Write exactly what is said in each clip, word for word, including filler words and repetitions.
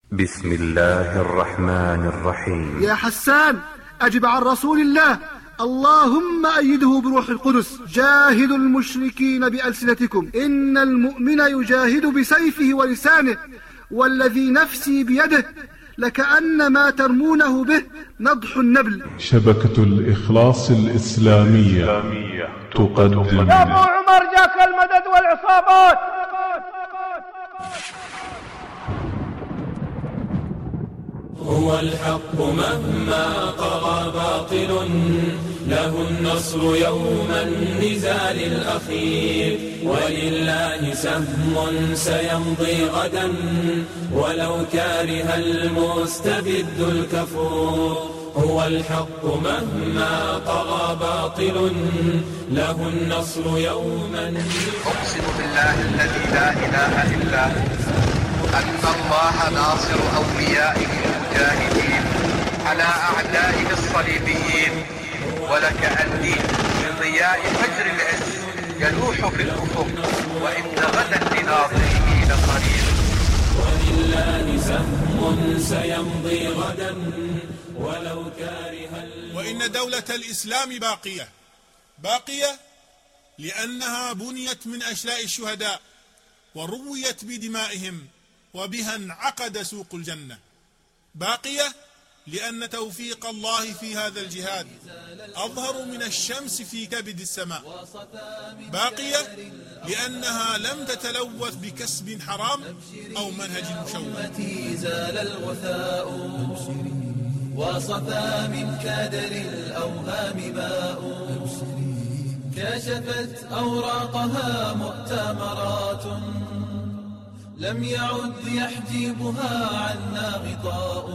بسم الله الرحمن الرحيم. يا حسان أجب عن رسول الله، اللهم أيده بروح القدس. جاهدوا المشركين بألسنتكم، إن المؤمن يجاهد بسيفه ولسانه، والذي نفسي بيده لكأن ما ترمونه به نضح النبل. شبكة الإخلاص الإسلامية تقدم. يا أبو عمر جاك المدد والعصابات. هو الحق مهما طغى باطل، له النصر يوم النزال الأخير، ولله سهم سيمضي غدا ولو كاره المستبد الكفور. هو الحق مهما طغى باطل، له النصر يوما. أقسم بالله الذي لا إله إلا هو أن الله ناصر أوليائه المجاهدين على أعدائه الصليبيين، ولكأني من ضياء فجر العز يلوح في الأفق، وإن غدا لناظره لقريب. ولله سهم سيمضي غدا ولو كاره. وإن دولة الإسلام باقية باقية لأنها بنيت من أشلاء الشهداء ورويت بدمائهم، وبها انعقد سوق الجنة. باقية لأن توفيق الله في هذا الجهاد أظهر من الشمس في كبد السماء. باقية لأنها لم تتلوث بكسب حرام أو منهج مشوه. زال الغثاء وصفى من كدر الأوهام ماء، كشفت أوراقها مؤتمرات، لم يعد يحجبها عنا غطاء،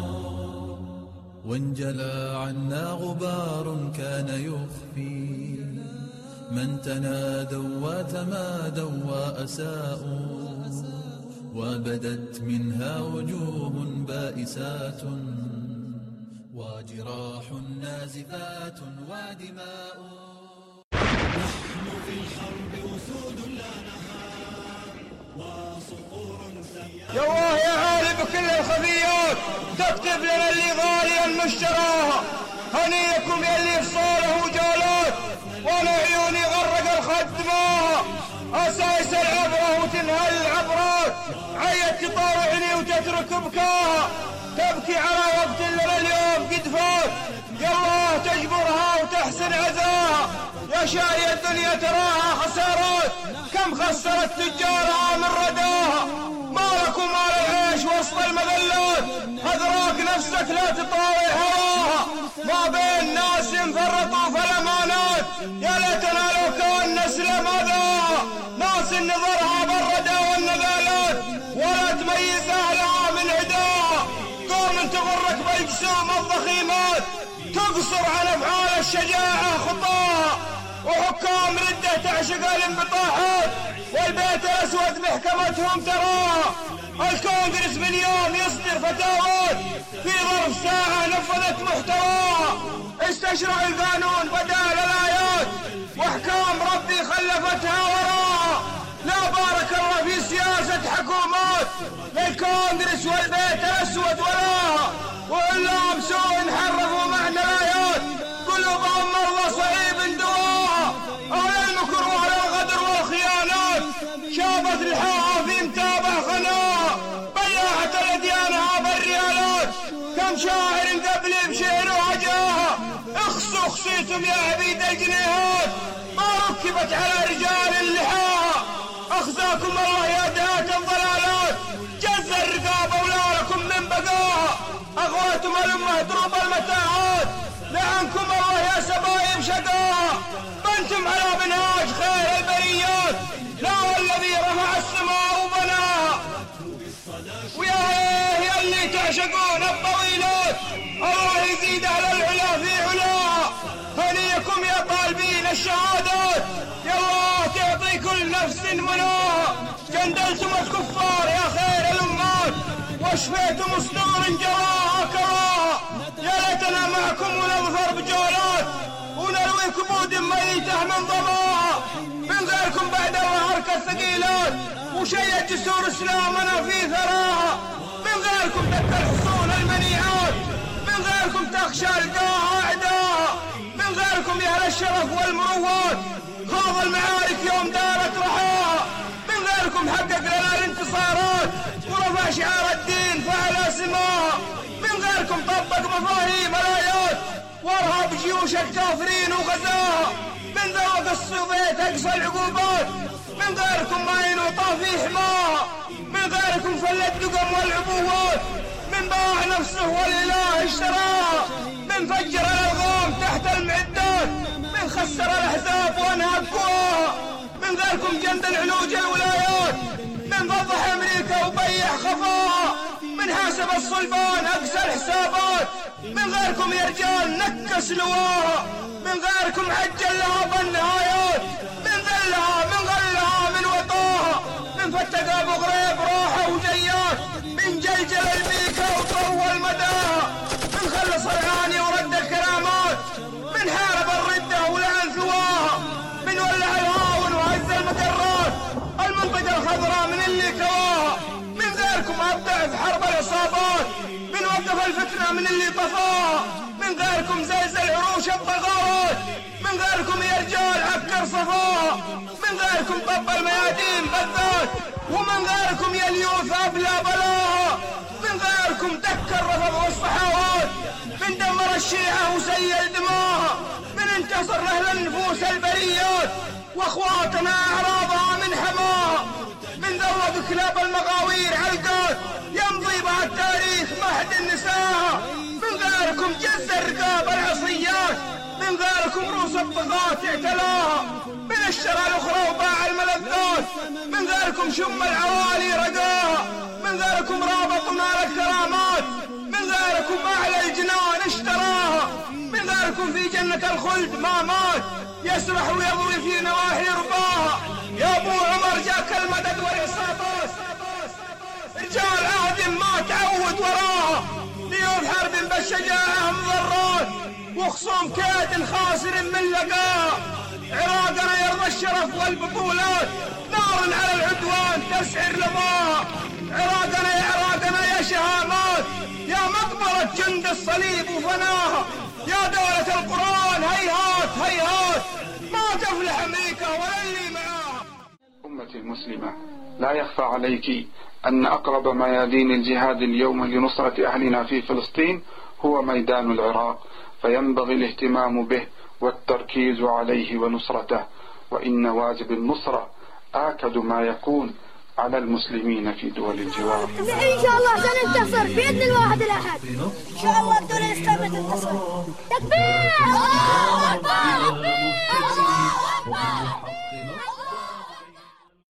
وانجلى عنا غبار كان يخفي من تنادوا وتمادوا وأساءوا، وبدت منها وجوه بائسات وجراح نازفات ودماء. نحن في الحرب أسود لا نهار وصقور سيئة. يا الله يا عالي بكل الخفيات، تكتب لنا اللي غاليا مشتراها، هنيكم يلي فصاله جالات وانا عيوني غرق الخد ماها، أسايس العبرة وتنهل العبرات، عيت تطاوعني وتترك بكاها، تبكي على وقت لنا اليوم قد فات، يالله تجبرها وتحسن عزاها، يا شاري الدنيا تراها خسارات، كم خسرت تجارها من رداها، مالك ومال العيش وسط المذلات، هذراك نفسك لا تطاوي هواها، ما بين ناس ينفرطوا في الأمانات، يا ليتنا لو كان نسلم أذاها، ناس نظرها بالردى والنذالات ولا تميز أهلها من عداها، قوم تغرك بالجسوم الضخيمات، تقصر عن أفعال الشجاعة خطاها، وحكام ردة تعشق الانبطاحات، والبيت الأسود محكمتهم تراها، الكونغرس من يوم يصدر فتاوات، في ظرف ساعة نفذت محتواها، استشرع القانون بدال الآيات، واحكام ربي خلفتها وراها، لا بارك الله في سياسة حكومات، للكونغرس والبيت الأسود وراها، وإلا مسوء حرفوا معنى الآيات، قلوبهم مرضى صعيب دواها، أهل المكر وأهل الغدر والخيانات، شابت الحاها في متابع خناها، بياعت الأديانها بالريالات، كم شاعر قبلي بشعره جاها، اخصوا خصيتم يا عبيد الجنيهات، ما ركبت على رجال اللحاها، أخزاكم الله يا دهات الضلالات، جز الرقاب ولا لكم من بقاها، أغواتم الأمة دروب المتاعات، لعنكم الله يا سبايب شقاها، بنتم على بنهاج خير البريات، لا والذي رفع السماء وبناها، ويا يا اللي تعشقون الطويلات، الله يزيد على العلا في علاها، هنيكم يا طالبين الشهادات، يا الله تعطي كل نفس مناها، جندلتم الكفار يا خير الأمات، وشفيتم صدور جراها كراها، يا ليتنا معكم ونظفر بجولات، ونروي كبود ميتة من ضماها، من غيركم بعد الله الثقيلات، وشيء جسور اسلامنا في ثراها، من غيركم الشرف والمروات، خاض المعارك يوم دارت رحاها، من غيركم حقق لنا الانتصارات ورفع شعار الدين فعلى سماها، من غيركم طبق مفاهيم الآيات وارهب جيوش الكافرين وغزاها، من ذوق الصوفيت أقصى العقوبات، من غيركم ما ينوطى في حماها، من غيركم فل الدقم والعبوات، من باع نفسه والإله اشتراها، من فجر الألغام تحت المعدات، من خسر الأحزاب وانهب قواها، من غيركم جند العلوج الولايات، من فضح أمريكا وبيع خفاها، من حاسب الصلبان أقسى الحسابات، من غيركم يا رجال نكس لواها، من غيركم عجل لها بالنهايات، من ذلها من غلها من وطاها، من فتق أبو غريب راحة وجيات، من جلجل البيكة وطول مداها، من خلص العاني ورد الكرامات، من حارب الردة ولعن ثواها، من ولع الهاون وهز المقرات، المنطقة الخضراء من اللي كواها، من غيركم أبدع في حرب العصابات، من وقف الفتنة من اللي طفاها، من غيركم زلزل عروش الطغاوات، من غيركم يا رجال عكر صفاها، من غيركم طب الميادين بالذات، ومن غيركم يا اليوث أبلى بلاها، من غيركم دك الرفض والصحاوات، من دمر الشيعة وسيل دماها، من انتصر لأهل النفوس البريات واخواتنا أعراضها من حماها، من ذوق كلاب المغاوير علقات يمضي بها التاريخ مهد النساء، من غيركم جز الرقاب العصيات، من غيركم رؤوس الطغاة اعتلاها، من اشترى الأخرى وباع الملذات، من غيركم شم العوالي رقاها، من غيركم رابط نار الكرامات، من غيركم أعلى الجنان اشتراها، من غيركم في جنة الخلد ما مات يسرح ويضوي في نواحي رباها، يا أبو عمر جاك المدد والإصابات، رجال عهد ما تعود وراها، ليوم حرب بالشجاعة مضرات، وخصوم كيد خاسر من لقاها، عراقنا يرضى الشرف والبطولات، نار على العدوان تسعر لماها، عراقنا يا عراقنا يا شهامات، يا مقبرة جند الصليب وفناها، يا دولة القرآن هيهات هيهات ما تفلح أمريكا ولا اللي معاها. أمتي المسلمة، لا يخفى عليك أن أقرب ميادين الجهاد اليوم لنصرة أهلنا في فلسطين هو ميدان العراق، فينبغي الاهتمام به والتركيز عليه ونصرته، وإن واجب النصرة آكد ما يكون على المسلمين في دول الجوار. إن شاء الله سننتصر بإذن الواحد الأحد، إن شاء الله الدولة الإسلامية تنتصر. تكبير! الله أكبر!